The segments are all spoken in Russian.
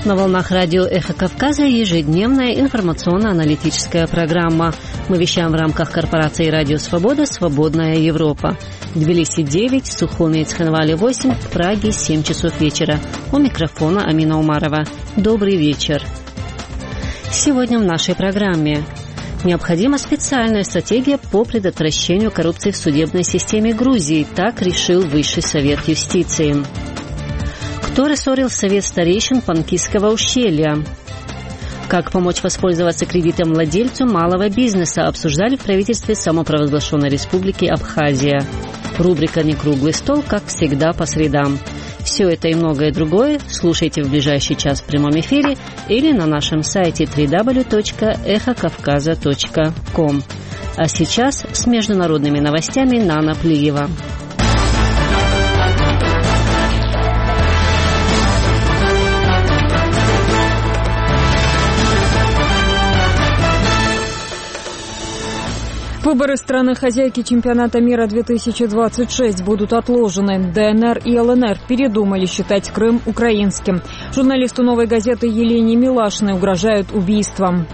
На волнах радио «Эхо Кавказа» ежедневная информационно-аналитическая программа. Мы вещаем в рамках корпорации «Радио Свобода. Свободная Европа». В Тбилиси 9, Сухуми и Цхинвале 8, в Праге 7 часов вечера. У микрофона Амина Умарова. Добрый вечер. Сегодня в нашей программе. Необходима специальная стратегия по предотвращению коррупции в судебной системе Грузии. Так решил Высший совет юстиции. Кто рассорил совет старейшин Панкисского ущелья? Как помочь воспользоваться кредитом владельцу малого бизнеса обсуждали в правительстве самопровозглашенной республики Абхазия. Рубрика «Некруглый стол», как всегда, по средам. Все это и многое другое слушайте в ближайший час в прямом эфире или на нашем сайте www.эхокавказа.ком. А сейчас с международными новостями Нана Плиева. Выборы страны-хозяйки чемпионата мира 2026 будут отложены. ДНР и ЛНР передумали считать Крым украинским. Журналисту «Новой газеты» Елене Милашиной угрожают убийством.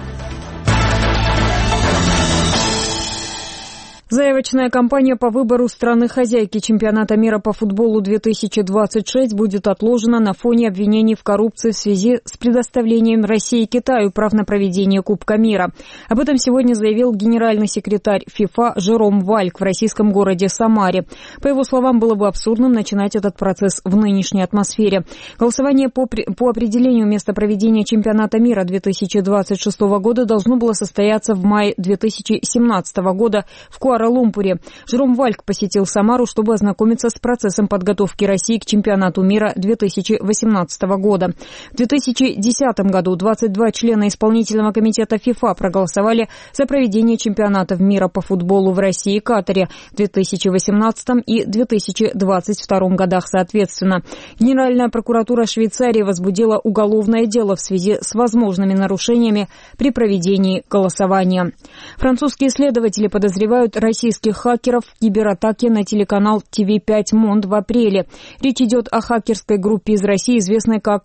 Заявочная кампания по выбору страны-хозяйки чемпионата мира по футболу 2026 будет отложена на фоне обвинений в коррупции в связи с предоставлением России и Китаю прав на проведение Кубка мира. Об этом сегодня заявил генеральный секретарь ФИФА Жером Вальк в российском городе Самаре. По его словам, было бы абсурдным начинать этот процесс в нынешней атмосфере. Голосование по определению места проведения чемпионата мира 2026 года должно было состояться в мае 2017 года в Куала-Лумпуре. Жером Вальк посетил Самару, чтобы ознакомиться с процессом подготовки России к чемпионату мира 2018 года. В 2010 году 22 члена исполнительного комитета ФИФА проголосовали за проведение чемпионатов мира по футболу в России и Катаре в 2018 и 2022 годах соответственно. Генеральная прокуратура Швейцарии возбудила уголовное дело в связи с возможными нарушениями при проведении голосования. Французские следователи подозревают российских хакеров в кибератаке на телеканал TV5 Monde в апреле. Речь идет о хакерской группе из России, известной как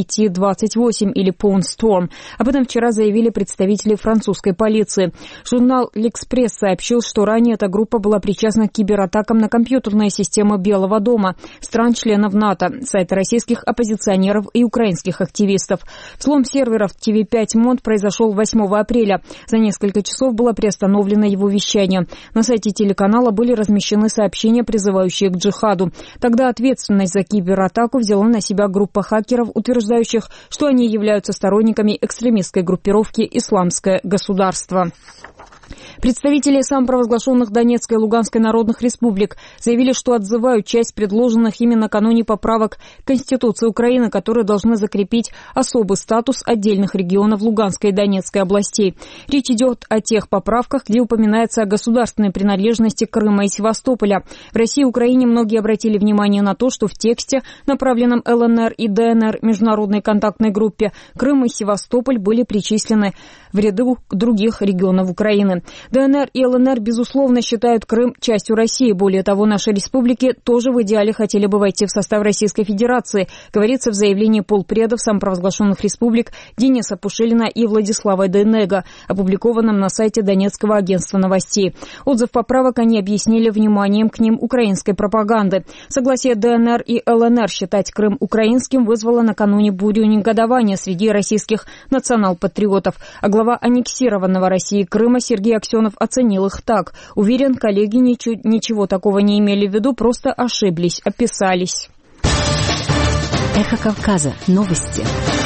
APT-28 или Pawn Storm. Об этом вчера заявили представители французской полиции. Журнал L'Express сообщил, что ранее эта группа была причастна к кибератакам на компьютерные системы Белого дома, стран-членов НАТО, сайта российских оппозиционеров и украинских активистов. Взлом серверов TV5 Monde произошел 8 апреля. За несколько часов было приостановлено его вещание. На сайте телеканала были размещены сообщения, призывающие к джихаду. Тогда ответственность за кибератаку взяла на себя группа хакеров, утверждающих, что они являются сторонниками экстремистской группировки «Исламское государство». Представители самопровозглашенных Донецкой и Луганской народных республик заявили, что отзывают часть предложенных ими накануне поправок к Конституции Украины, которые должны закрепить особый статус отдельных регионов Луганской и Донецкой областей. Речь идет о тех поправках, где упоминается о государственной принадлежности Крыма и Севастополя. В России и Украине многие обратили внимание на то, что в тексте, направленном ЛНР и ДНР международной контактной группе, Крым и Севастополь были причислены в ряду других регионов Украины. ДНР и ЛНР, безусловно, считают Крым частью России. Более того, наши республики тоже в идеале хотели бы войти в состав Российской Федерации, говорится в заявлении полпредов самопровозглашенных республик Дениса Пушилина и Владислава Дейнега, опубликованном на сайте Донецкого агентства новостей. Отзыв поправок они объяснили вниманием к ним украинской пропаганды. Согласие ДНР и ЛНР считать Крым украинским вызвало накануне бурю негодования среди российских национал-патриотов. А глава аннексированного России Крыма Сергей Аксенов оценил их так. Уверен, коллеги ничего такого не имели в виду, просто ошиблись, описались. Эхо Кавказа. Новости.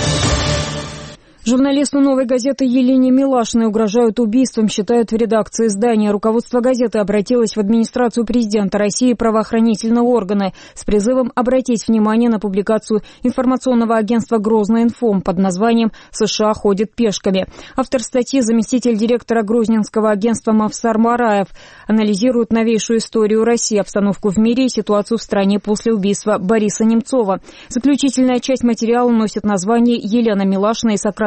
Журналисту «Новой газеты» Елене Милашиной угрожают убийством, считают в редакции издания. Руководство газеты обратилось в администрацию президента России и правоохранительные органы с призывом обратить внимание на публикацию информационного агентства «Грозный-Инфом» под названием «США ходят пешками». Автор статьи, заместитель директора Грозненского агентства Мавсар Мараев, анализирует новейшую историю России, обстановку в мире и ситуацию в стране после убийства Бориса Немцова. Заключительная часть материала носит название «Елена Милашина и сакральная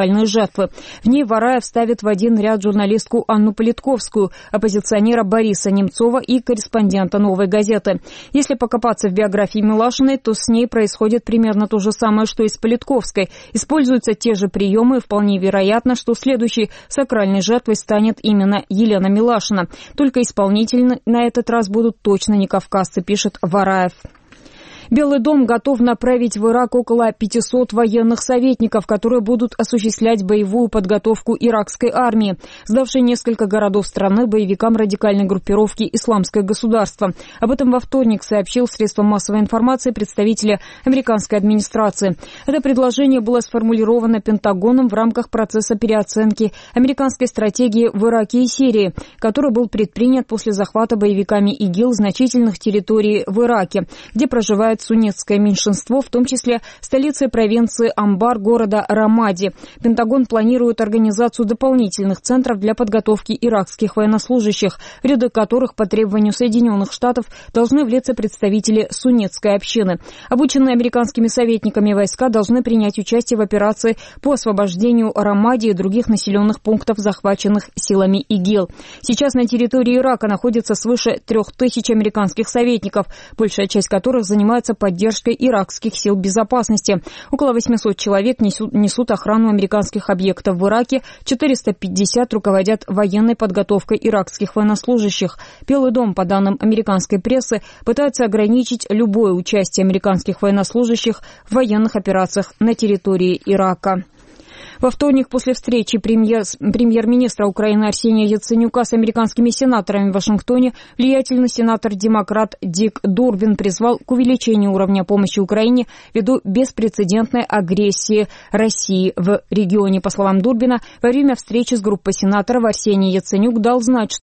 сакральные жертвы. В ней Вараев ставит в один ряд журналистку Анну Политковскую, оппозиционера Бориса Немцова и корреспондента «Новой газеты». Если покопаться в биографии Милашиной, то с ней происходит примерно то же самое, что и с Политковской. Используются те же приемы, и вполне вероятно, что следующей сакральной жертвой станет именно Елена Милашина. Только исполнители на этот раз будут точно не кавказцы, пишет Вараев. Белый дом готов направить в Ирак около 500 военных советников, которые будут осуществлять боевую подготовку иракской армии, сдавшей несколько городов страны боевикам радикальной группировки «Исламское государство». Об этом во вторник сообщил средствам массовой информации представители американской администрации. Это предложение было сформулировано Пентагоном в рамках процесса переоценки американской стратегии в Ираке и Сирии, который был предпринят после захвата боевиками ИГИЛ значительных территорий в Ираке, где проживает суннитское меньшинство, в том числе столицей провинции Амбар города Рамади. Пентагон планирует организацию дополнительных центров для подготовки иракских военнослужащих, в ряды которых по требованию Соединенных Штатов должны влиться представители суннитской общины. Обученные американскими советниками войска должны принять участие в операции по освобождению Рамади и других населенных пунктов, захваченных силами ИГИЛ. Сейчас на территории Ирака находится свыше 3000 американских советников, большая часть которых занимается поддержкой иракских сил безопасности. Около 800 человек несут охрану американских объектов в Ираке, 450 руководят военной подготовкой иракских военнослужащих. Белый дом, по данным американской прессы, пытается ограничить любое участие американских военнослужащих в военных операциях на территории Ирака. Во вторник после встречи премьер-министра Украины Арсения Яценюка с американскими сенаторами в Вашингтоне влиятельный сенатор-демократ Дик Дурбин призвал к увеличению уровня помощи Украине ввиду беспрецедентной агрессии России в регионе. По словам Дурбина, во время встречи с группой сенаторов Арсений Яценюк дал знать,